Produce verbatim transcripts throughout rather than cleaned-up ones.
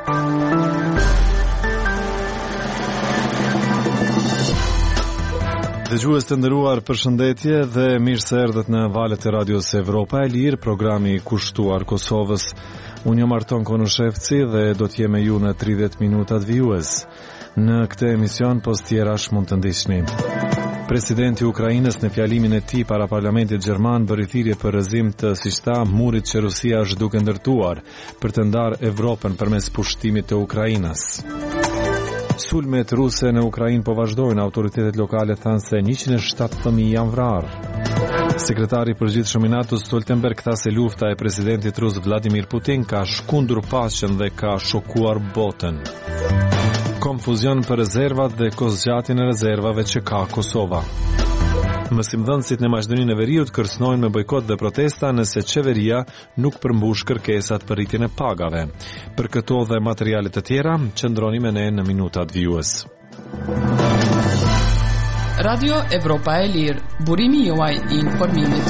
Dëgjues të nderuar, përshëndetje dhe mirë se erdhët në valët e Radios Evropa e Lirë, programi i kushtuar Kosovës. Unë jam Arton Konushevci dhe do të jem me ju në tridhjetë minutat vijues. Në këtë emision postjerash mund të ndiqni. Presidenti i Ukrainës në fjalimin e tij para parlamentit gjerman bëri thirrje për rrëzim të siç tha murit që Rusia është duke ndërtuar për të ndarë Evropën përmes pushtimit të Ukrainës. Sulmet ruse në Ukrainë po vazhdojnë, autoritetet lokale thanë se njëqind e shtatë fëmijë janë vrarë. Sekretari i përgjithshëm i NATO-s Stoltenberg tha se lufta e presidentit rus Vladimir Putin ka shkundur paqen dhe ka shokuar botën. Konfuzion për rezervat dhe kozgjatjen e rezervave që ka Kosova. Mësimdhënësit në Maqedoninë e Veriut kërcënojnë me bojkot dhe protesta nëse qeveria nuk përmbush kërkesat për rritjen e pagave. Për këto dhe materiale të tjera, qëndroni me ne në minutat vijues. Radio Evropa e Lirë, burimi juaj i informimit.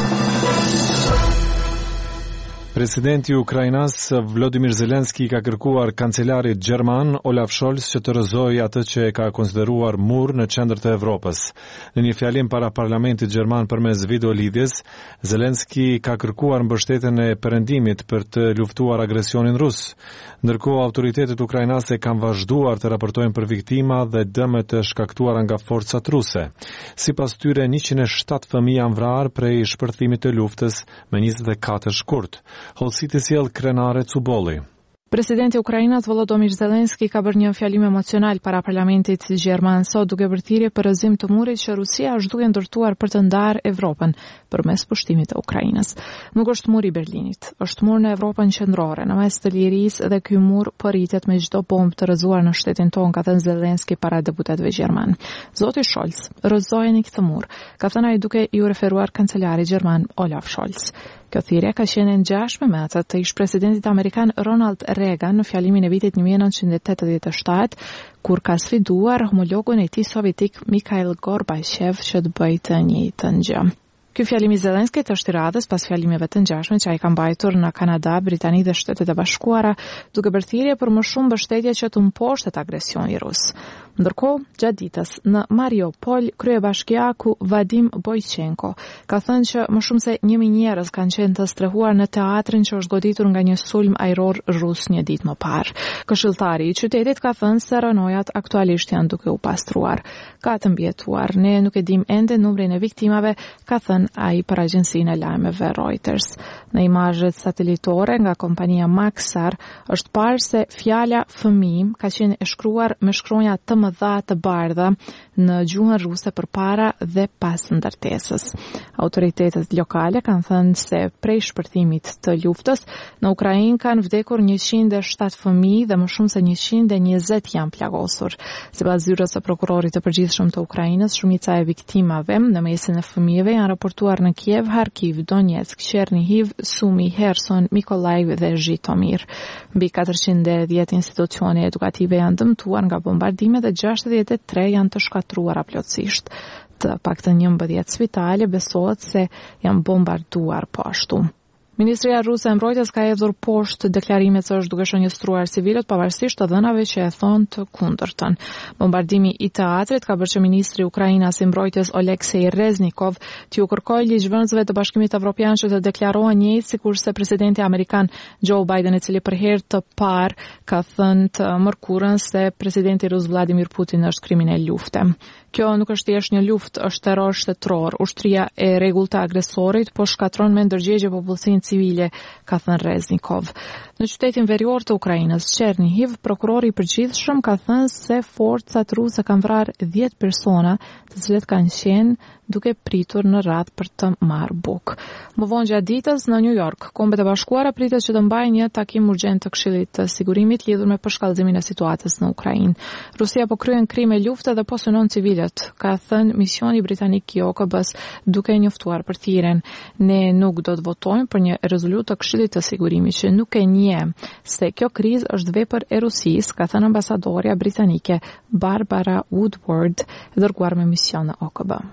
Presidenti i Ukrainës Volodymyr Zelensky ka kërkuar kancelarit gjerman Olaf Scholz që të rrëzojë atë që e ka konsideruar mur në qendër të Evropës. Në një fjalim para parlamentit gjerman përmes videolidhjes, Zelensky ka kërkuar mbështetjen e perëndimit për të luftuar agresionin rus. Ndërkohë autoritetet ukrainase kanë vazhduar të raportojnë për viktima dhe dëmet të shkaktuara nga forcat ruse. Sipas tyre njëqind e shtatë fëmijë janë vrarë prej shpërthimit të luftës me njëzet e katër shkurt. Holsiti sjell Krenare Cubolli. Presidenti i Ukrainës Volodymyr Zelensky ka bërë një fjalim emocional para parlamentit gjerman sot duke bërë thirrje për rrëzim të murit që Rusia është duke ndërtuar për të ndarë Evropën përmes pushtimit të Ukrainës. Nuk është muri i Berlinit, është mur në Evropën qendrore, në mes të lirisë dhe ky mur po rritet me çdo bombë të rrëzuar në shtetin tonë, ka thënë Zelensky para deputetëve gjerman. Zoti Scholz, rrëzojeni këtë mur, ka thënë ai duke i referuar kancelarit gjerman Olaf Scholz. Kjo thirrje ka qenë në ngjashme me atë të ish presidentit amerikan Ronald Reagan në fjalimin e vitit një mijë e nëntëqind e tetëdhjetë e shtatë, kur ka sfiduar homologun e tij sovjetik Mikhail Gorbachev që të bëjë të njëjtën gjë. Ky fjalim i Zelenskit është i radhës pas fjalimeve të ngjashme që ai ka mbajtur në Kanada, Britani dhe Shtetet e Bashkuara, duke bërë thirrje për më shumë mbështetje që të mposhtet agresioni rus. Ndërkohë, gjatë ditës në Mariupol, kryebashkiaku Vadim Boychenko ka thënë që më shumë se një mijë njerëz kanë qenë të strehuar në teatrin që është goditur nga një sulm ajror rus një ditë më parë. Këshilltari i qytetit ka thënë se rënojat aktualisht janë duke u pastruar. Ka të mbijetuar, ne nuk e dim ende numrin e viktimave, ka thënë ai për agjencinë e lajmeve Reuters. Në imazhet satelitore nga kompania Maxar është parë se fjala fëmijë ka qenë e shkruar me shkronja të mëdha të bardha në gjuhën ruse përpara dhe pas ndërtesës. Autoritetet lokale kanë thënë se prej shpërthimit të luftës në Ukrainë kanë vdekur njëqind e shtatë fëmijë dhe më shumë se njëqind e njëzet janë plagosur. Sipas zyrës së prokurorit të përgjithshëm të Ukrainës, shumica e viktimave në mesin e fëmijëve janë raportuar në Kiev, Harkiv, Donetsk, Chernihiv, Sumi, Kherson, Mykolaiv dhe Zhitomir. Mbi katërqind e dhjetë institucione edukative janë dëmtuar nga bombardimet dhe gjashtëdhjetë e tre janë të shkatruara plotësisht. Të paktën njëmbëdhjetë spitale besohet se janë bombarduar po ashtu. Ministria ruse e mbrojtjes ka hedhur poshtë deklarimet se është duke shënjestruar civilët pavarësisht të dhënave që e thonë të kundërtën. Bombardimi i teatrit ka bërë që ministri ukrainas i mbrojtjes Oleksij Reznikov t'ju kërkojë ligjvënësve të Bashkimit Evropian që të deklarohen njëjtë sikurse presidenti amerikan Joe Biden, i cili për herë të parë ka thënë të mërkurën se presidenti rus Vladimir Putin është kriminal lufte. Kjo nuk është thjesht një luftë, është terror shtetëror. Ushtria e rregullt të agresorit po shkatron me ndërgjegje popullsinë civile, ka thënë Reznikov. Në qytetin verior të Ukrainës, Chernihiv, prokurori i përgjithshëm ka thënë se forcat ruse kanë vrarë dhjetë persona, të cilët kanë qenë duke pritur në radhë për të marrë bukë. Më vonë gjatë ditës në New York, Kombet e Bashkuara pritet që të mbajë një takim urgjent të Këshillit të Sigurimit lidhur me përshkallëzimin e situatës në Ukrainë. Rusia po kryen krime lufte dhe po synon civilët, ka thënë misioni britanik i O K B-s duke njoftuar për thirrjen. Ne nuk do të votojmë për një rezolutë të Këshillit të Sigurimit që nuk e njeh se kjo krizë është vepër e Rusisë, ka thënë ambasadorja britanike Barbara Woodward, dërguar me mision në O K B.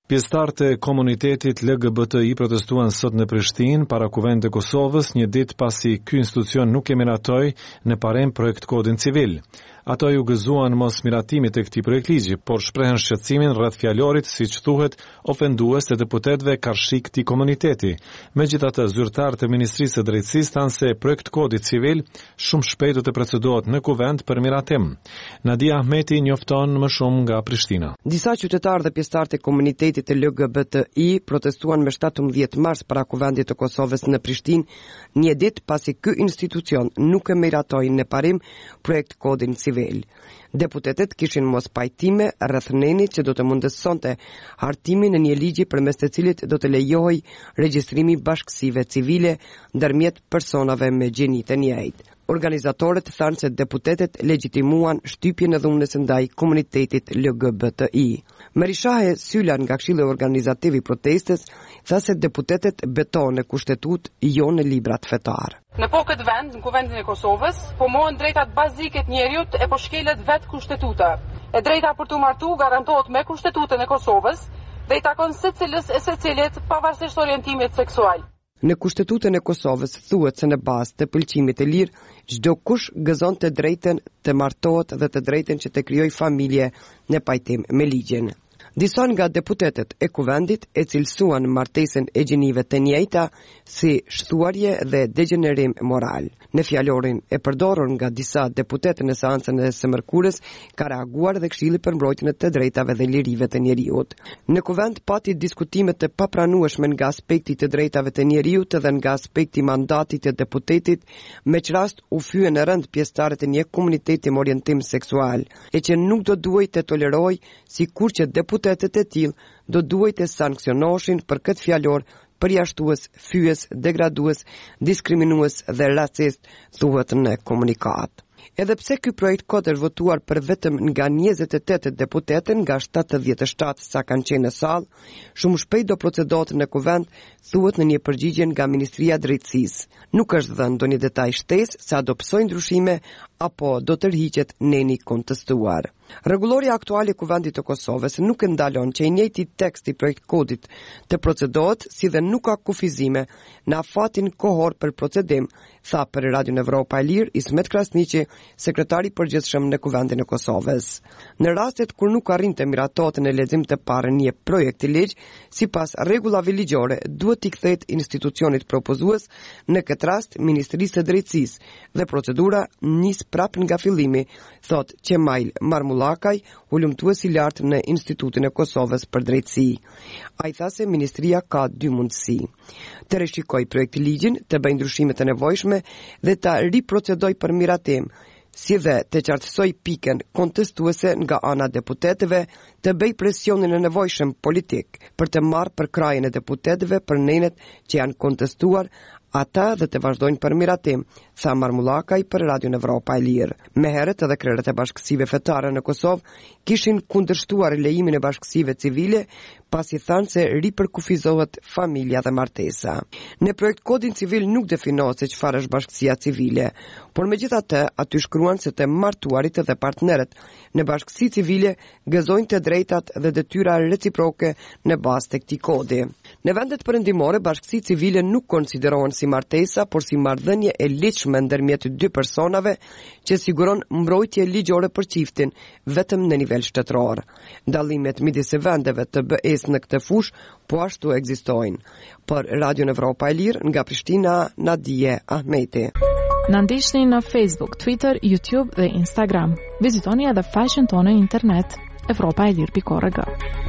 Pjesëtarët e komunitetit L G B T I protestuan sot në Prishtinë para kuvendit të Kosovës, një ditë pasi ky institucion nuk e miratoi në parem projekt kodin civil. Ato ju gëzuan mos miratimit të këtij projektligji, por shprehen shqetësimin rreth fjalorit, siç thuhet, ofendues të deputetëve karshi këtij komuniteti. Megjithatë, zyrtarët e Ministrisë së Drejtësisë thanë se projekt kodi civil shumë shpejt do të procedohet në kuvend për miratim. Nadia Ahmeti njofton më shumë nga Prishtina. Disa qytetarë dhe pjesëtarë të komunitetit të L G B T I protestuan me shtatëmbëdhjetë mars para kuvendit të Kosovës në Prishtinë, një ditë pasi ky institucion nuk e miratoi në parim projekt kodin civil. Deputetët kishin mos pajtime rreth nenit që do të mundësonte hartimin e një ligji përmes të cilit do të lejohej regjistrimi bashkësive civile ndërmjet personave me gjeni të njëjtë. Organizatorët thanë se deputetët legjitimuan shtypjen e dhunës ndaj komunitetit L G B T I. Merishahe Sylan nga Këshilli Organizativ i protestës tha se deputetët betohen në kushtetutë, jo në librat fetar. Në po këtë vend, në kuvendin e Kosovës, pomohen drejtat bazike të njerëzit e po shkelet vet kushtetuta. E drejta për të martu garantohet me kushtetutën e Kosovës dhe i takon secilës e secilit pavarësisht orientimit seksual. Në kushtetutën e Kosovës thuhet se në bazë të pëlqimit të lirë, çdo kush gëzon të drejtën të martohet dhe të drejtën që të krijojë familje në pajtim me ligjin. Disa nga deputetët e kuvendit e cilësuan martesën e gjenive të njëjta si shthuarje dhe degenerim moral. Në fjalorin e përdorur nga disa deputetë në seancën e së mërkurës, ka reaguar dhe Këshilli për mbrojtjen e të drejtave dhe lirive të njeriut. Në kuvend pati diskutime të papranueshme nga aspekti të drejtave të njeriut dhe nga aspekti mandatit të deputetit, me që rast u fyen në rënd pjesëtarët e një komuniteti me orientim seksual, e që nuk do duhej të toleroj sikur që deputetët e tillë do duhej të sanksionoheshin për këtë fjalor përjashtues, fyes, degradues, diskriminues dhe racist, thuhet në komunikat. Edhe pse ky projekt kod është votuar për vetëm nga njëzet e tetë deputetë nga shtatëdhjetë e shtatë sa kanë qenë në sallë, shumë shpejt do procedohet në kuvend, thuhet në një përgjigje nga Ministria e Drejtësisë. Nuk është dhënë ndonjë detaj shtesë se a do psojnë ndryshime apo do të rriqet neni kontestuar. Rregulloria aktuale e kuvendit të Kosovës nuk e ndalon që i njëjti tekst i projekt kodit të procedohet, si dhe nuk ka kufizime në afatin kohor për procedim, tha për Radion Evropa e Lirë Ismet Krasniqi, sekretari i përgjithshëm në kuvendin e Kosovës. Në rastet kur nuk arrinte miratohet në lexim të parë një projekt i ligj, sipas rregullave ligjore, duhet t'i kthehet institucionit propozues, në këtë rast Ministrisë së Drejtësisë, dhe procedura nis prap nga fillimi, thot Qemail Marmullakaj, ulëmtues i lartë në Institutin e Kosovës për Drejtësi. Ai tha se ministria ka dy mundësi: të rishikoj projekt ligjin, të bëjë ndryshimet e nevojshme dhe ta riprocedoj për miratim, si dhe të qartësoj pikën kontestuese nga ana deputetëve, të bëj presionin e nevojshëm politik për të marrë për krajën e deputetëve për nenet që janë kontestuar ata dhe të vazhdojnë për miratim, tha Marmullakaj për Radion Evropa e Lirë. Me herët edhe krerët e bashkësive fetare në Kosovë kishin kundërshtuar lejimin e bashkësive civile, pasi thanë se ripërkufizohet familja dhe martesa. Në projekt kodin civil nuk definohet se çfarë është bashkësia civile, por megjithatë aty shkruan se të martuarit dhe partnerët në bashkësi civile gëzojnë të drejtat dhe detyra reciproke në bazë të këtij kodi. Në vendet perëndimore, bashkësi civile nuk konsiderohen si martesa, por si marrëdhënie e ligjshme ndërmjet dy personave që siguron mbrojtje ligjore për çiftin vetëm në nivel shtetëror. Dallimet midis vendeve të B E-s në këtë fushë po ashtu ekzistojnë. Për Radion Evropa e Lirë nga Prishtina, Nadie Ahmeti. Na ndiqni në Facebook, Twitter, YouTube dhe Instagram. Vizitoni edhe faqen tonë në internet evropa e lirë pikë org.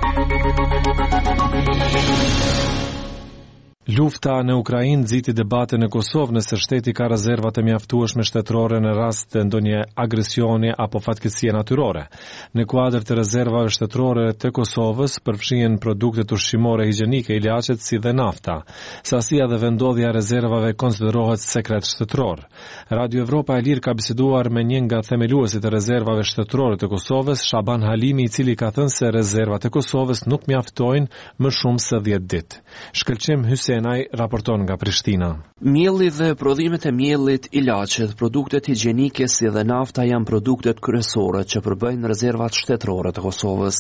Lufta në Ukrainë nxiti debate në Kosovë nëse shteti ka rezerva të mjaftueshme shtetërore në rast të ndonjë agresioni apo fatkeqësie natyrore. Në kuadër të rezervave shtetërore të Kosovës përfshihen produktet ushqimore higjienike, ilaçet si dhe nafta. Sasia dhe vendodhja e rezervave konsiderohet sekret shtetëror. Radio Evropa e Lirë ka biseduar me një nga themeluesit e rezervave shtetërore të Kosovës, Shaban Halimi, i cili ka thënë se rezervat e Kosovës nuk mjaftojnë më shumë se dhjetë ditë. Shkëlqim Hysenaj raporton nga Prishtina. Mielli dhe prodhimet e miellit, ilaçet, produktet higjienike si dhe nafta janë produktet kryesore që përbëjnë rezervat shtetërore të Kosovës.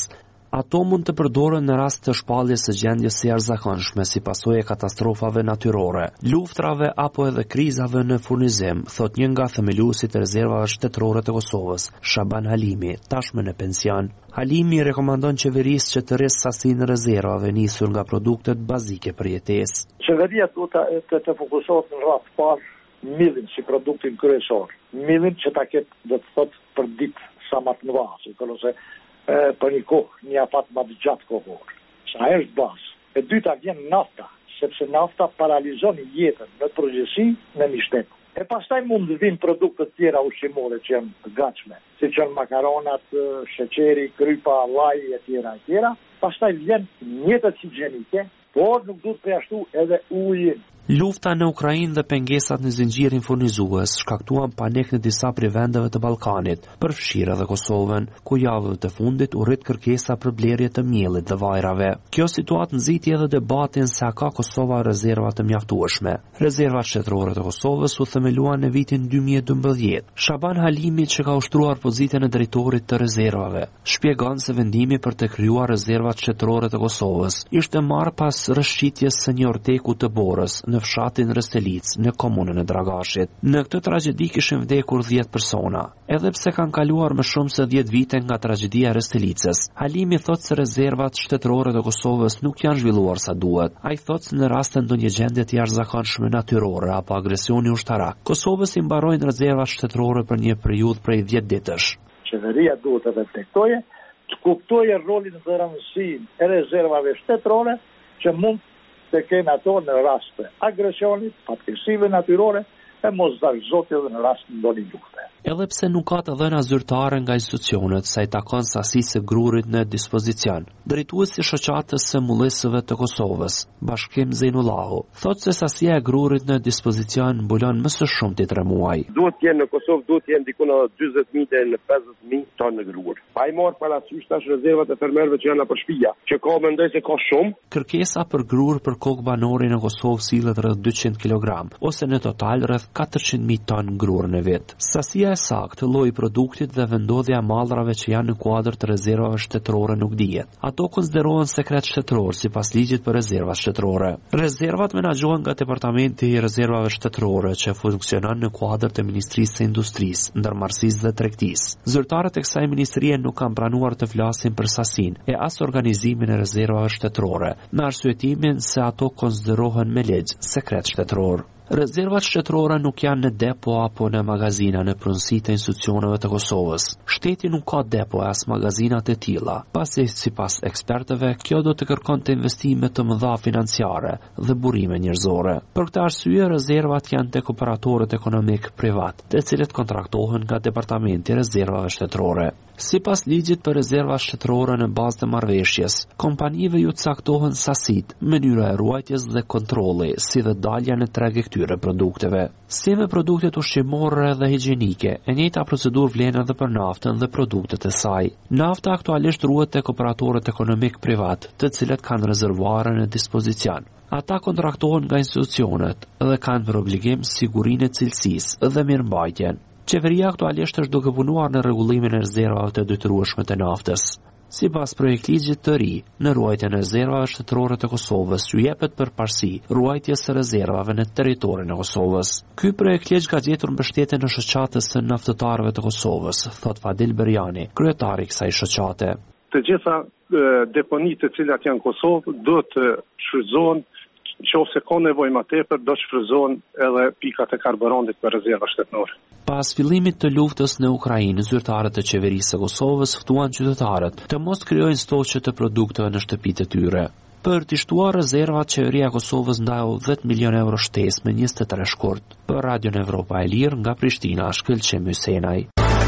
Ato mund të përdoren në rast të shpalljes së gjendjes së jashtëzakonshme si pasojë e katastrofave natyrore, luftrave apo edhe krizave në furnizim, thot një nga themeluesit e rezervave shtetërore të Kosovës, Shaban Halimi, tashmë në pension. Halimi rekomandon qeverisë që të rrisë sasinë rezervave nisur nga produktet bazike për jetesë. Qeveria duhet të, të fokusohet në radhë parë millin si produktin kryesor. Millin që ta ketë do të thotë për ditë sa më të mëdha, ose për një kohë, një afat më të gjatë kohor. Sa është bazë. E dyta vjen nafta, sepse nafta paralizon jetën në përgjithësi në një shtet. E pastaj mund të vinë produkte të tjera ushqimore që janë të gatshme, siç janë makaronat, sheqeri, krypa, llaji e tjera e tjera. Pastaj vjen mjetet higjienike, por nuk duhet përjashtu edhe ujin. Lufta në Ukrainë dhe pengesat në zinxhirin furnizues shkaktuan panik në disa prej vendeve të Ballkanit, përfshirë edhe Kosovën, ku javëve të fundit u rrit kërkesa për blerje të miellit dhe vajrave. Kjo situatë nxiti edhe debatin se a ka Kosova rezerva të mjaftueshme. Rezervat shtetërore të Kosovës u themeluan në vitin dy mijë e dymbëdhjetë. Shaban Halimi, që ka ushtruar pozitën e drejtorit të rezervave, shpjegon se vendimi për të krijuar rezervat shtetërore të Kosovës ishte marrë pas rrëshqitjes së një orteku të Borës në fshatin Restelic, në komunën e Dragashit. Në këtë tragjedi kishin vdekur dhjetë persona. Edhe pse kanë kaluar më shumë se dhjetë vite nga tragjedia e Restelicës, Halimi thot se rezervat shtetërore të Kosovës nuk janë zhvilluar sa duhet. Ai thot se në rast të ndonjë gjendje të jashtëzakonshme natyrore apo agresioni ushtarak, Kosovës i mbarojnë rezervat shtetërore për një periudhë prej dhjetë ditësh. Qeveria duhet të reflektojë, të kuptojë rolin dhe rëndësinë e rezervave shtetërore që mund të kenë ato në rast të agresionit, fatkeqësive natyrore e mos zakzotje dhe në rast të ndonjë lufte. Edhe pse nuk ka të dhëna zyrtare nga institucionet sa i takon sasisë së grurit në dispozicion, drejtuesi i shoqatës së mullisëve të Kosovës, Bashkim Zeinullahu, thotë se sasia e grurit në dispozicion mbulon më së shumti tre muaj. Duhet të jenë në Kosovë, duhet të jenë diku në dyzet mijë deri në pesëdhjetë mijë tonë në grur. Pa i marrë parasysh tash rezervat e fermerëve që janë për shtëpia, që ka mendoj se ka shumë. Kërkesa për grur për kokë banori në Kosovë sillet rreth dyqind kilogram, ose në total rreth katërqind mijë tonë grur në vit. Sasia e saktë, lloji i produktit dhe vendodhja e mallrave që janë në kuadër të rezervave shtetërore nuk dihet. Ato konsiderohen sekret shtetëror sipas ligjit për rezervat shtetërore. Rezervat menaxhohen nga Departamenti i Rezervave Shtetërore, që funksionon në kuadër të Ministrisë së Industrisë, Ndërmarrësisë dhe Tregtisë. Zyrtarët e kësaj ministrie nuk kanë pranuar të flasin për sasinë e as organizimin e rezervave shtetërore, me arsyetimin se ato konsiderohen me ligj sekret shtetëror. Rezervat shtetërore nuk janë në depo apo në magazina në pronësitë e institucioneve të Kosovës. Shteti nuk ka depo as magazinat e tilla, pasi sipas ekspertëve kjo do të kërkonte investime të mëdha financiare dhe burime njerëzore. Për këtë arsye rezervat janë tek operatorët ekonomik privat, të cilët kontraktohen nga Departamenti i Rezervave Shtetërore. Sipas ligjit për rezerva shtetërore në bazë të marrëveshjes, kompanive ju caktohen sasitë, mënyra e ruajtjes dhe kontrolli, si dhe dalja në treg e këtyre produkteve. Si me produktet ushqimore dhe higjienike, e njëjta procedurë vlen edhe për naftën dhe produktet e saj. Nafta aktualisht ruhet tek operatorët ekonomik privat, të cilët kanë rezervuare në dispozicion. Ata kontraktohen nga institucionet dhe kanë për obligim sigurinë e cilësisë dhe mirëmbajtjen. Qeveria aktualisht është duke punuar në rregullimin e rezervave të detyrueshme të naftës. Sipas projektligjit të ri, në ruajtjen e rezervave shtetërore të Kosovës ju jepet përparësi ruajtjes së rezervave në territorin e Kosovës. Ky projektligj ka gjetur mbështetje në shoqatës së naftëtarëve të Kosovës, thot Fadil Berjani, kryetari i kësaj shoqate. Të gjitha deponitë të cilat janë në Kosovë do të shfrytëzohen, nëse ka nevojë më tepër do të shfrytëzohen edhe pikat e karburantit për rezerva shtetërore. Pas fillimit të luftës në Ukrainë, zyrtarët e qeverisë së Kosovës ftuan qytetarët të mos krijojnë stoqe të produkteve në shtëpitë e tyre. Për të shtuar rezervat, qeveria e Kosovës ndau dhjetë milion euro shtesë me njëzet e tre shkurt. Për Radion Evropa e Lirë nga Prishtina, Shkëlqim Hysenaj.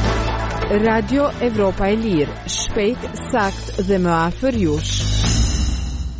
Radio Evropa e Lirë, shpejt, sakt dhe më afër jush.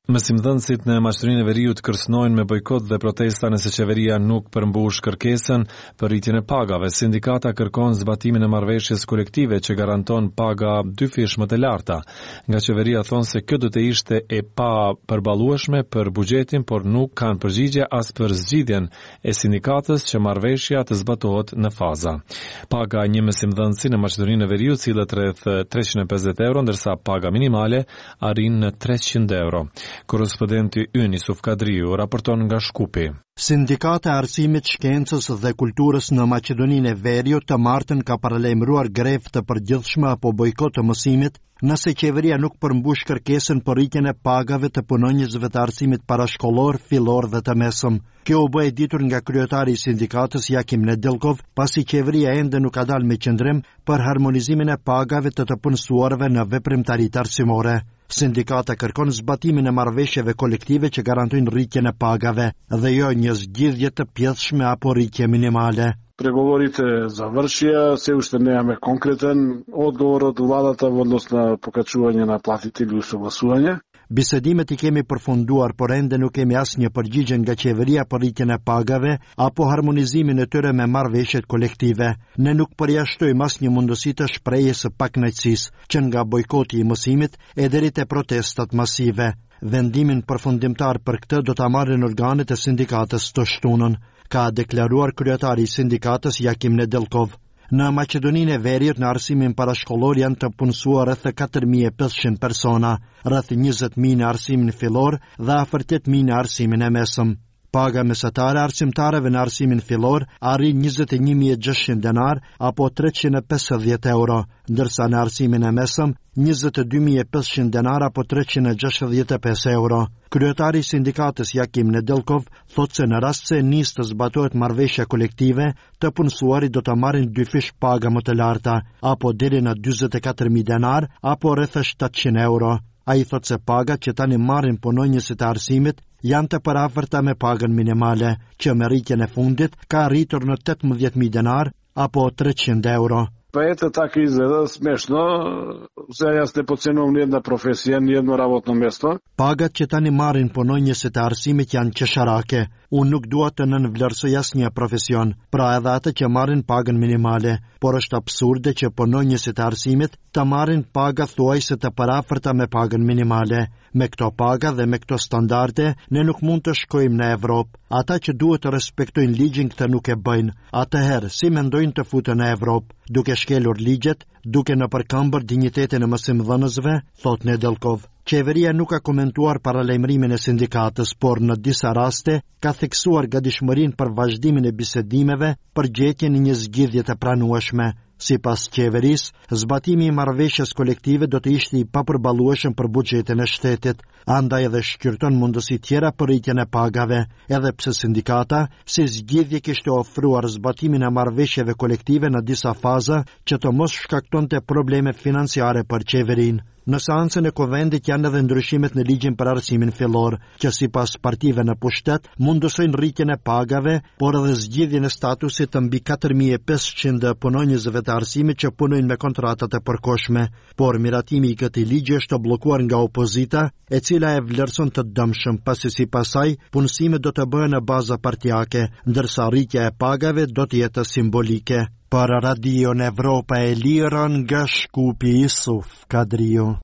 Mësimdhënësit në Maqedoninë e Veriut kërcënojnë me bojkot dhe protesta nëse qeveria nuk përmbush kërkesën për rritjen e pagave. Sindikata kërkon zbatimin e marrëveshjes kolektive që garanton paga dy fish më të larta. Nga qeveria thonë se kjo do të ishte e pa përballueshme për buxhetin, por nuk kanë përgjigje as për zgjidhjen e sindikatës që marrëveshja të zbatohet në faza. Paga një mësimdhënësi në Maqedoninë e Veriut sillet rreth treqind e pesëdhjetë euro, ndërsa paga minimale arrin në treqind euro. Korrespondenti ynë Yusuf Kadriu raporton nga Shkupi. Sindikata e Arsimit, Shkencës dhe Kulturës në Maqedoninë e Veriut të martën ka paralajmëruar grevë të përgjithshme apo bojkot të mësimit nëse qeveria nuk përmbush kërkesën për rritjen e pagave të punonjësve të arsimit parashkollor, fillor dhe të mesëm. Kjo u bë e ditur nga kryetari i sindikatës Jakim Nedelkov, pasi qeveria ende nuk ka dalë me qëndrim për harmonizimin e pagave të të punësuarve në veprimtaritë arsimore. Sindikata kërkon zbatimin e marrëveshjeve kolektive që garantojnë rritjen e pagave dhe jo një zgjidhje të pjedhshme apo rritje minimale. Преговорите завршија, се уште немаме конкретен одговор од владата во однос на покачување на платите или усогласување. Bisedimet i kemi përfunduar, por ende nuk kemi asnjë përgjigje nga qeveria për rritjen e pagave apo harmonizimin e tyre me marrëveshjet kolektive. Ne nuk përjashtojmë asnjë mundësi të shprehjes së pakënaqësisë, që nga bojkoti i mësimit e deri te protestat masive. Vendimin përfundimtar për këtë do ta marrin organet e sindikatës të shtunën, ka deklaruar kryetari i sindikatës Jakim Nedelkov. Në Maqedoninë e Veriut në arsimin parashkollor janë të punësuar rreth katër mijë e pesëqind persona, rreth njëzet mijë në arsimin fillor dhe afër tetë mijë në arsimin e mesëm. Paga mesatare arsimtarëve në arsimin fillor arrin njëzet e një mijë e gjashtëqind denar apo treqind e pesëdhjetë euro, ndërsa në arsimin e mesëm njëzet e dy mijë e pesëqind denar apo treqind e gjashtëdhjetë e pesë euro. Kryetari i sindikatës Jakim Nedelkov thotë se në rast se nis të zbatohet marrëveshja kolektive, të punësuarit do të marrin dy fish paga më të larta, apo deri në dyzet e katër mijë denar apo rreth shtatëqind euro. Ai thotë se pagat që tani marrin punonjësit e arsimit janë të paraafërta me pagën minimale, që me rritjen e fundit ka arritur në tetëmbëdhjetë mijë denar apo treqind euro. Па ето така изгледа смешно, сега јас не подценувам ниједна професија, ниједно работно место. Pagat që tani marrin punonjësit e arsimit janë qesharake. Unë nuk dua të nënvlerësoj asnjë profesion, pra edhe atë që marrin pagën minimale, por është absurde që punonjësit e arsimit të marrin paga thuajse të paraafërta me pagën minimale. Me këto paga dhe me këto standarde, ne nuk mund të shkojmë në Evropë. Ata që duhet të respektojnë ligjin këtë nuk e bëjnë. Atëherë, si mendojnë të futen në Evropë? Duke shkelur ligjet, duke në përkëmbër dinjitetin e mësimdhënësve, thot Nedelkov. Qeveria nuk ka komentuar paralajmërimin e sindikatës, por në disa raste ka theksuar gatishmërinë për vazhdimin e bisedimeve për gjetjen e një zgjidhje të pranueshme. Sipas qeverisë, zbatimi i marrëveshjes kolektive do të ishte i papërballueshëm për buxhetin e shtetit, andaj edhe shqyrton mundësi tjera për rritjen e pagave, edhe pse sindikata si zgjidhje kishte ofruar zbatimin e marrëveshjeve kolektive në disa faza që të mos shkaktonte probleme financiare për qeverinë. Në seancën e Kuvendit janë edhe ndryshimet në ligjin për arsimin fillor, që sipas partive në pushtet mundësojnë rritjen e pagave, por edhe zgjidhjen e statusit të mbi katër mijë e pesëqind punonjësve të arsimit që punojnë me kontratat e përkohshme. Por miratimi i këtij ligji është bllokuar nga opozita, e cila e vlerëson të dëmshëm, pasi sipas saj punësimet do të bëhen në baza partijake, ndërsa rritja e pagave do të jetë simbolike. Për Radion Evropa e Lirë nga Shkupi, Yusuf Kadriu.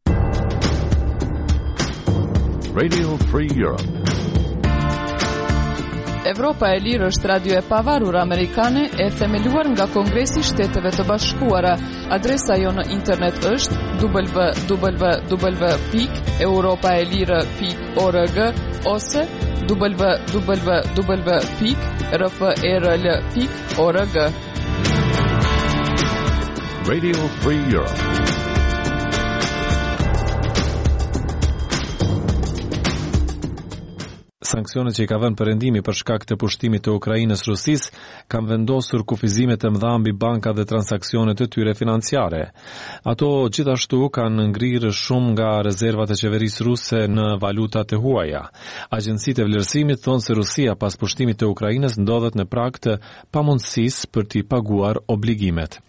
Radio Free Europe. Evropa e Lirë është radio e pavarur amerikane e themeluar nga Kongresi i Shteteve të Bashkuara. Adresa jo në internet është w w w pikë europaelire pikë org ose w w w pikë r f r l pikë org. Radio Free Europe. Sanksionet që i ka vënë perëndimi për shkak të pushtimit të Ukrainës Rusisë kanë vendosur kufizime të mëdha mbi banka dhe transaksionet e tyre financiare. Ato gjithashtu kanë ngrirë shumë nga rezervat e qeverisë ruse në valutat e huaja. Agjencitë e vlerësimit thonë se Rusia pas pushtimit të Ukrainës ndodhet në prag të pamundësisë për t'i paguar obligimet.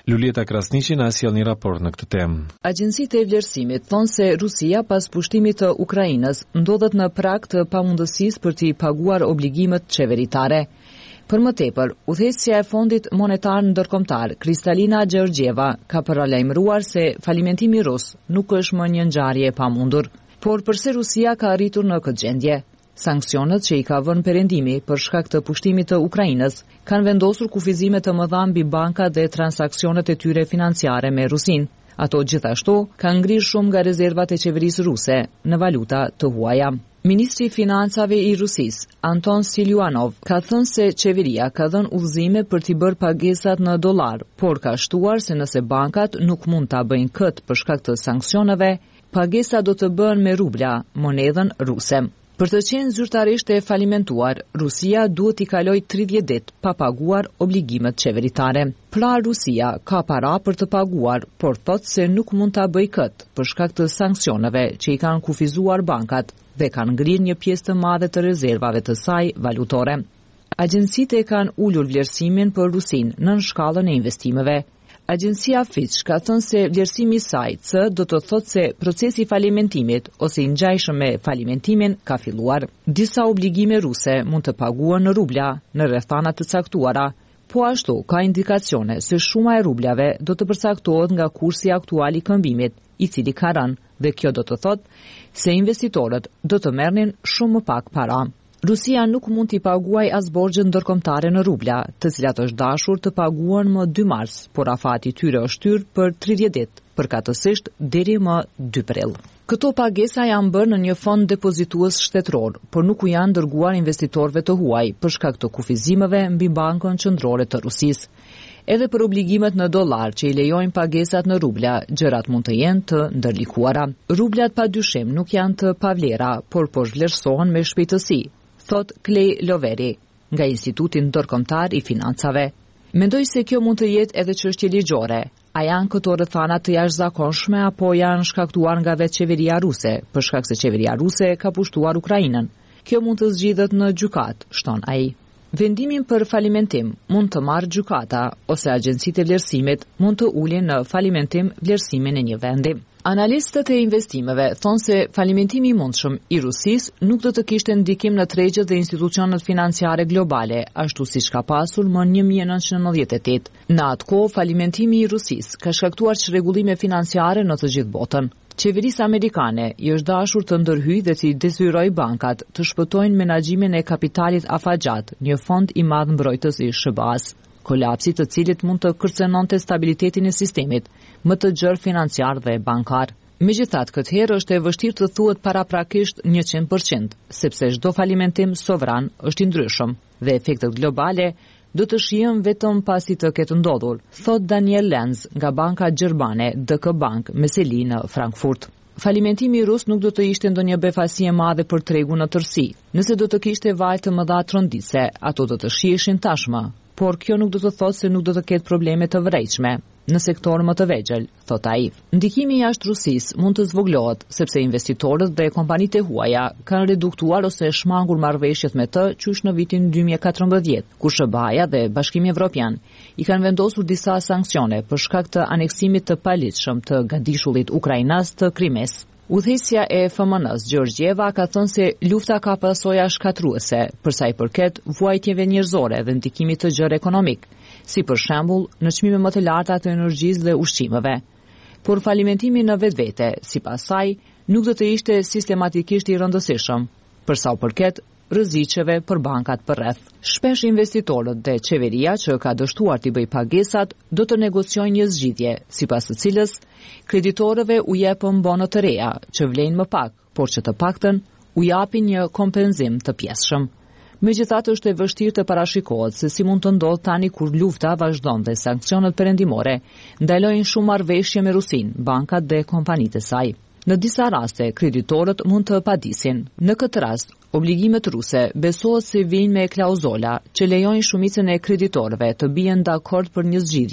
Lulieta Krasniqi na sjell një raport në këtë temë. Agjencitë e vlerësimit thonë se Rusia pas pushtimit të Ukrainës ndodhet në prag të pamundësisë për t'i paguar obligimet qeveritare. Për më tepër, udhëheqësja e Fondit Monetar Ndërkombëtar, Kristalina Gjeorgjeva, ka paralajmëruar se falimentimi rus nuk është më një ngjarje e pamundur. Por përse Rusia ka arritur në këtë gjendje? Sankcionet që i ka vënë perëndimi për shkak të pushtimit të Ukrainës kanë vendosur kufizime të mëdha mbi bankat dhe transaksionet e tyre financiare me Rusinë. Ato gjithashtu kanë ngrirë shumë nga rezervat e qeverisë ruse në valuta të huaja. Ministri i Financave i Rusisë, Anton Siluanov, ka thënë se qeveria ka dhënë udhëzime për t'i bërë pagesat në dollar, por ka shtuar se nëse bankat nuk mund ta bëjnë këtë për shkak të sanksioneve, pagesa do të bëhen me rubla, monedhën ruse. Për të qenë zyrtarisht e falimentuar, Rusia duhet t'i kalojë tridhjetë ditë pa paguar obligimet qeveritare. Pra Rusia ka para për të paguar, por thotë se nuk mund ta bëjë këtë për shkak të sanksioneve që i kanë kufizuar bankat dhe kanë ngrirë një pjesë të madhe të rezervave të saj valutore. Agjencitë e kanë ulur vlerësimin për Rusinë nën shkallën e investimeve. Agjencia Fitch ka thënë se vlerësimi i saj C do të thotë se procesi i falimentimit ose i ngjajshëm me falimentimin ka filluar. Disa obligime ruse mund të paguhen në rubla në rrethana të caktuara, po ashtu ka indikacione se shuma e rublave do të përcaktohet nga kursi aktual i këmbimit, i cili ka rënë, dhe kjo do të thotë se investitorët do të merrnin shumë më pak para. Rusia nuk mund t'i paguaj as borxhet ndërkombëtare në rubla, të cilat është dashur të paguhen më dy mars, por afati i tyre është hyrë për tridhjetë ditë, përkatësisht deri më dy prill. Këto pagesa janë bërë në një fond depozitues shtetëror, por nuk u janë dërguar investitorëve të huaj për shkak të kufizimeve mbi Bankën Qendrore të Rusisë. Edhe për obligimet në dollar që i lejojnë pagesat në rubla, gjërat mund të jenë të ndërlikuara. Rublat padyshim nuk janë të pavlera, por po zhvlerësohen me shpejtësi, thot Clay Loveri, nga Instituti Ndërkombëtar i Financave. Mendoj se kjo mund të jetë edhe çështje ligjore. A janë këto rrethana të jashtëzakonshme apo janë shkaktuar nga vetë qeveria ruse, për shkak se qeveria ruse ka pushtuar Ukrainën? Kjo mund të zgjidhet në gjykatë, shton ai. Vendimin për falimentim mund të marrë gjykata ose agjencitë e vlerësimit mund të ulin në falimentim vlerësimin e një vendi. Analistët e investimeve thonë se falimentimi i mundshëm i Rusisë nuk do të kishte ndikim në tregjet dhe institucionet financiare globale, ashtu siç ka pasur më në një mijë e nëntëqind e nëntëdhjetë e tetë. Në atë kohë, falimentimi i Rusisë ka shkaktuar çrregullime financiare në të gjithë botën. Qeverisë amerikane i është dashur të ndërhyjë dhe të detyrojë bankat të shpëtojnë menaxhimin e kapitalit afatgjat, një fond i madh mbrojtës i S B A-s. Kolapsi të cilit mund të kërcenonte stabilitetin e sistemit, më të gjerë financiar dhe bankar. Megjithatë, këtë herë është e vështirë të thuhet paraprakisht njëqind përqind, sepse çdo falimentim sovran është i ndryshëm dhe efektet globale do të shihen vetëm pasi të ketë ndodhur, thot Daniel Lenz nga banka gjermane D K Bank me seli në Frankfurt. Falimentimi rus nuk do të ishte ndonjë befasi e madhe për tregun në tërësi. Nëse do të kishte valë të mëdha tronditse, ato do të shiheshin tashmë, por kjo nuk do të thotë se nuk do të ketë probleme të vërejtshme në sektor më të vegjël, thot ai. Ndikimi jashtë Rusisë mund të zvoglohet sepse investitorët dhe kompanitë e huaja kanë reduktuar ose shmangur marrëveshjet me të qysh në vitin dy mijë e katërmbëdhjetë, kur S B A-ja dhe Bashkimi Evropian i kanë vendosur disa sanksione për shkak të aneksimit të paligjshëm të gadishullit ukrainas të Krimes. Udhëheqësja e F M N-s Gjeorgjeva ka thënë se lufta ka pasoja shkatruese për sa i përket vuajtjeve njerëzore dhe ndikimit të gjerë ekonomik, si për shembull në çmime më të larta të energjisë dhe ushqimeve. Por falimentimi në vetvete, sipas saj, nuk do të ishte sistematikisht i rëndësishëm, për sa u përket rreziqeve për bankat përreth. Shpesh investitorët dhe qeveria që ka dështuar t'i bëj pagesat do të negociojnë një zgjidhje, sipas së cilës kreditorëve u jepën bono të reja që vlejnë më pak, por që të paktën u japin një kompenzim të pjesshëm. Megjithatë është e vështirë të parashikohet se si mund të ndodhë tani kur lufta vazhdon dhe sanksionet perëndimore ndalojnë shumë marrëveshje me Rusinë, bankat dhe kompanitë e saj. Në disa raste, kreditorët mund të padisin. Në këtë rast, obligimet ruse besohet se vijnë me klauzola që lejojnë shumicën e kreditorëve të bien dakord për një zgjidhje,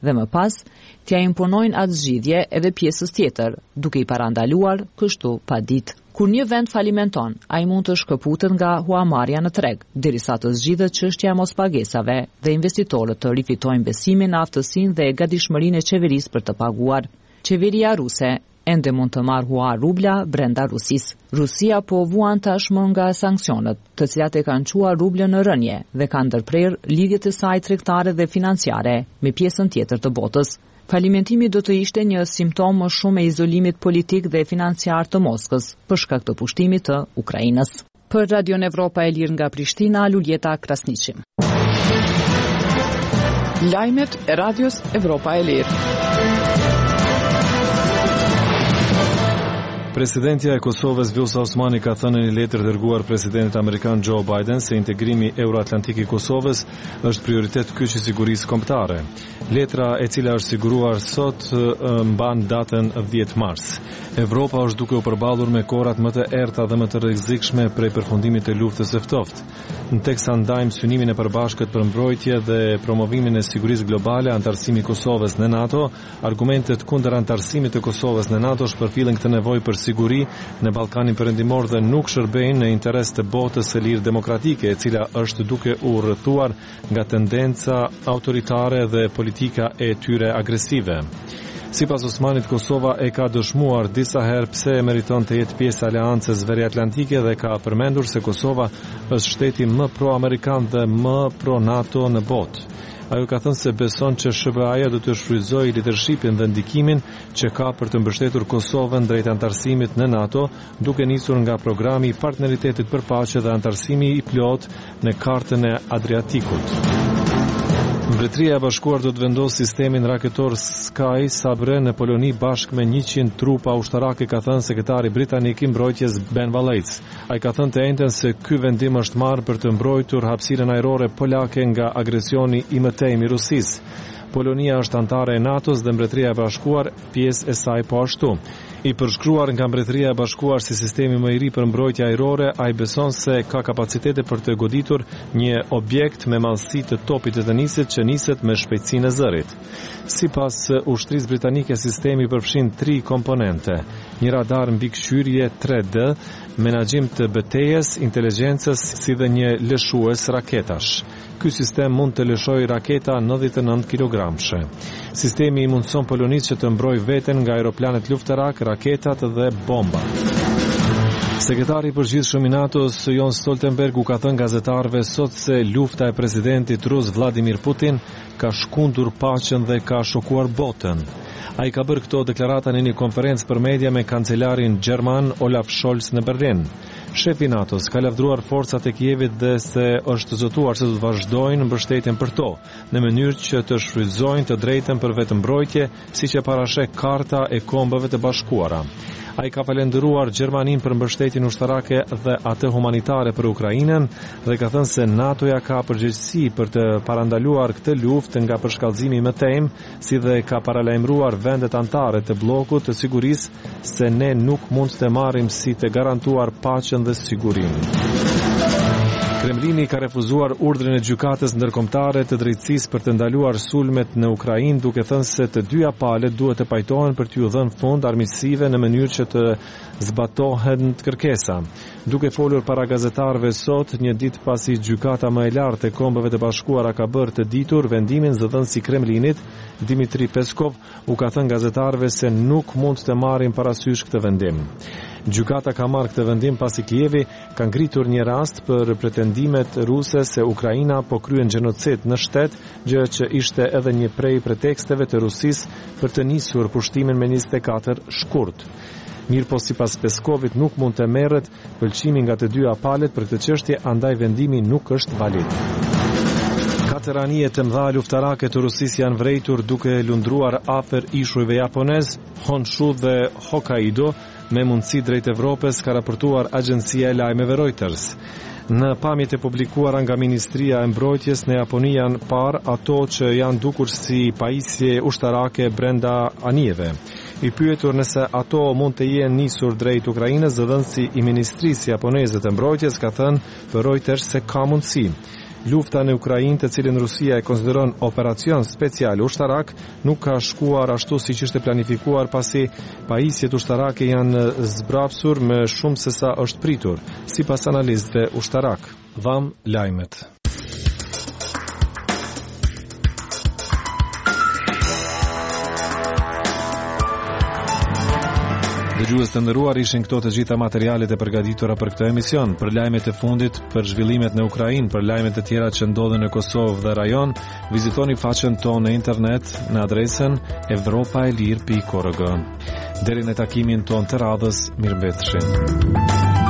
dhe më pas t'ia imponojnë atë zgjidhje edhe pjesës tjetër, duke i parandaluar kështu pa ditë. Kur një vend falimenton, ai mund të shkëputet nga huamarrja në treg, derisa të zgjidhet çështja e mospagesave dhe investitorët të rifitojnë besimin në aftësinë dhe gatishmërinë e qeverisë për të paguar. Qeveria ruse ende mund të marrë huar rubla brenda Rusisë. Rusia po vuan tashmë nga sanksionet, të cilat e kanë quar rublën në rënje dhe kanë ndërprerë lidhjet e saj tregtare dhe financiare me pjesën tjetër të botës. Falimentimi do të ishte një simptom më shumë e izolimit politik dhe financiar të Moskës për shkak të pushtimit të Ukrainës. Për Radion Evropa e Lirë nga Prishtina, Luljeta Krasniqi. Lajmet e Radios Evropa e Lirë. Presidentja e Kosovës Vjosa Osmani ka thënë në një letër dërguar presidentit amerikan Joe Biden se integrimi euroatlantik i Kosovës është prioritet kyç i sigurisë kombëtare. Letra, e cila është siguruar sot, mban datën dhjetë mars. Evropa është duke u përballur me kohrat më të errta dhe më të rrezikshme prej përfundimit të luftës së ftohtë. Në tekst sa ndajmë synimin e përbashkët për mbrojtje dhe promovimin e sigurisë globale, antarësimi i Kosovës në NATO, argumentet kundër antarësimit të Kosovës në NATO shpërfillen këtë nevojë për siguri në Ballkanin Perëndimor dhe nuk shërbejnë në interes të botës së lirë demokratike, e cila është duke u rrëthuar nga tendenca autoritare dhe politika e tyre agresive. Sipas Osmanit, Kosova e ka dëshmuar disa herë pse e meriton të jetë pjesë e Aleancës Veriatlantike dhe ka përmendur se Kosova është shteti më pro-amerikan dhe më pro-NATO në botë. Ajo ka thënë se beson që S B A-ja do të shfrytëzojë leadershipin dhe ndikimin që ka për të mbështetur Kosovën drejt antarësimit në NATO, duke nisur nga programi i partneritetit për paqe dhe antarësimi i plot në kartën e Adriatikut. Mbretëria e Bashkuar do të vendosë sistemin raketor Sky Sabre në Poloni bashkë me njëqind trupa ushtarake, ka thënë sekretari britanik i mbrojtjes Ben Wallace. Ai ka thënë të njëjtën se ky vendim është marrë për të mbrojtur hapësirën ajrore polake nga agresioni i mëtejmë i Rusisë. Polonia është antare e NATO-s dhe Mbretëria e Bashkuar pjesë e saj po ashtu. I përshkruar nga Mbretëria e Bashkuar si sistemi më i ri për mbrojtje ajrore, ai beson se ka kapacitete për të goditur një objekt me madhësi të topit të tenisit që niset me shpejtësinë e zërit. Sipas ushtrisë britanike, sistemi përfshin tri komponente: një radar mbikëqyrje tre D, menaxhim të betejës, inteligjencës si dhe një lëshues raketash. Ky sistem mund të lëshojë raketa nëntëdhjetë e nëntë kilogramshe. Sistemi i mundson Polonisë që të mbrojë veten nga aeroplanet luftarak, raketat dhe bombat. Sekretari i përgjithshëm i NATO-s Jens Stoltenberg u ka thënë gazetarëve sot se lufta e presidentit rus Vladimir Putin ka shkundur paqen dhe ka shokuar botën. Ai ka bërë këto deklarata në një konferencë për media me kancelarin gjerman Olaf Scholz në Berlin. Shefi i NATO-s ka lavdruar forcat e Kievit dhe se është zotuar se do të vazhdojnë mbështetjen për to, në mënyrë që të shfrytëzojnë të drejtën për vetëmbrojtje, siç e parasheh Karta e Kombeve të Bashkuara. Ai ka falendëruar Gjermaninë për mbështetjen ushtarake dhe atë humanitare për Ukrainën dhe ka thënë se NATO-ja ka përgjegjësi për të parandaluar këtë luftë nga përshkallëzimi i mëtejmë, si dhe ka paralajmëruar vendet anëtare të bllokut të sigurisë se ne nuk mund të marrim si të garantuar paqen dhe sigurinë. Kremlini ka refuzuar urdhrin e gjykatës ndërkombëtare të drejtësisë për të ndaluar sulmet në Ukrainë, duke thënë se të dyja palët duhet të pajtohen për t'u dhënë fund armiqësive në mënyrë që të zbatohen kërkesa. Duke folur para gazetarëve sot, një ditë pasi gjykata më e lartë e Kombeve të Bashkuara ka bërë të ditur vendimin zëdhënësi i Kremlinit, Dmitri Peskov u ka thënë gazetarëve se nuk mund të marrin parasysh këtë vendim. Gjykata ka marrë këtë vendim pasi Kijevi ka ngritur një rast për pretendimet ruse se Ukraina po kryen gjenocid në shtet, gjë që ishte edhe një prej preteksteve të Rusisë për të nisur pushtimin me njëzet e katër shkurt. Mirë po sipas Peskovit nuk mund të merret pëlqimi nga të dyja palët për këtë çështje, andaj vendimi nuk është valid. Katër anije të mëdha luftarake të Rusisë janë vrejtur duke lundruar afër ishujve japonez, Honshu dhe Hokkaido, me mundësi drejt Evropës, ka raportuar agjencia e lajmeve Reuters. Në pamjet e publikuara nga Ministria e Mbrojtjes në Japoni janë parë ato që janë dukur si pajisje ushtarake brenda anijeve. I pyetur nëse ato mund të jenë nisur drejt Ukrainës, zëdhënësi i Ministrisë Japoneze të Mbrojtjes ka thënë për Reuters se ka mundësi. Lufta në Ukrainë, të cilën Rusia e konsideron operacion special ushtarak, nuk ka shkuar ashtu siç ishte planifikuar, pasi pajisjet ushtarake janë zbrapsur më shumë se sa është pritur, sipas analistëve ushtarak. Vam lajmet. Dëgjues të nderuar, ishin këto të gjitha materialet e përgatitura për këtë emision. Për lajmet e fundit, për zhvillimet në Ukrainë, për lajmet e tjera që ndodhen në Kosovë dhe rajon, vizitoni faqen tonë në internet në adresën evropaelir pikë org. Deri në takimin tonë të radhës, mirëmbëjtje.